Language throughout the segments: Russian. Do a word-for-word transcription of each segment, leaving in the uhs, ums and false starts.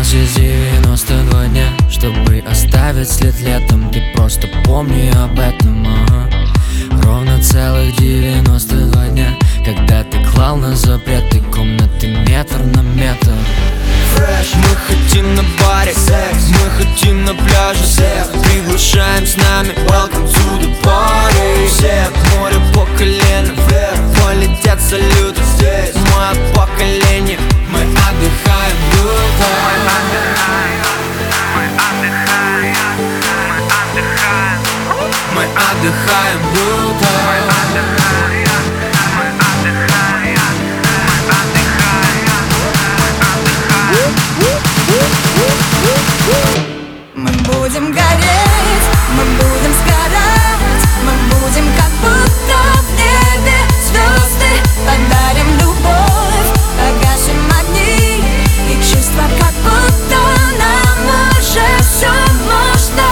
здесь девяносто два дня, чтобы оставить след летом. Ты просто помни об этом, ага. Ровно целых девяносто два дня, когда ты клал на запреты комнаты метр на метр. Мы хотим на баре секс, мы хотим на пляже секс. Приглашаем с нами, welcome to the party. Всех море по колено вверх, полетят салюты здесь. Мое поколение, мы отдыхаем good time. Мы отдыхаем good time. Мы будем гореть, мы будем сгорать, мы будем как будто в небе звезды. Подарим любовь, погасим огни и чувства, как будто нам уже все можно.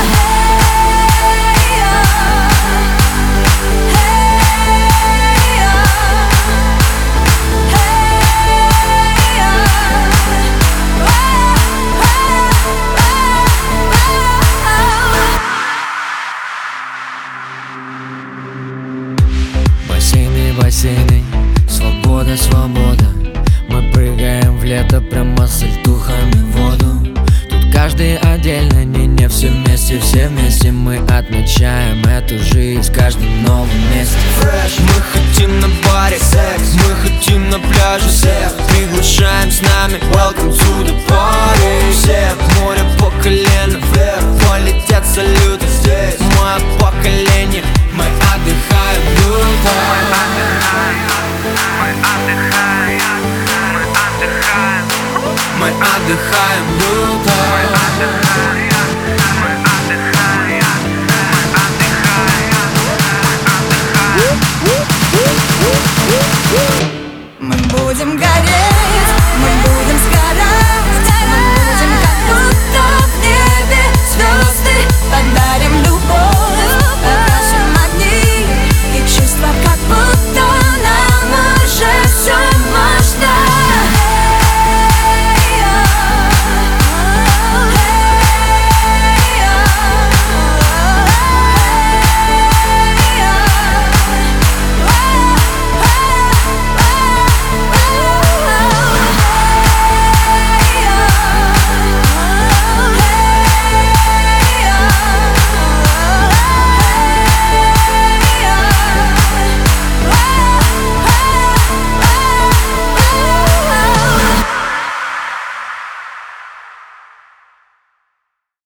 Бассейны, бассейны, свобода, свобода. Мы прыгаем в лето прямо с альтухами в воду. Тут каждый отдельно, не, не все вместе, все вместе. Мы отмечаем эту жизнь в каждом новом месте. Мы хотим на баре секс, мы хотим на пляже секс. Приглашаем с нами, welcome to the party. Всех море по колено вверх, полетят салюты здесь. Мое поколение, мы отдыхаем good time. Мы отдыхаем good time. Мы будем гореть.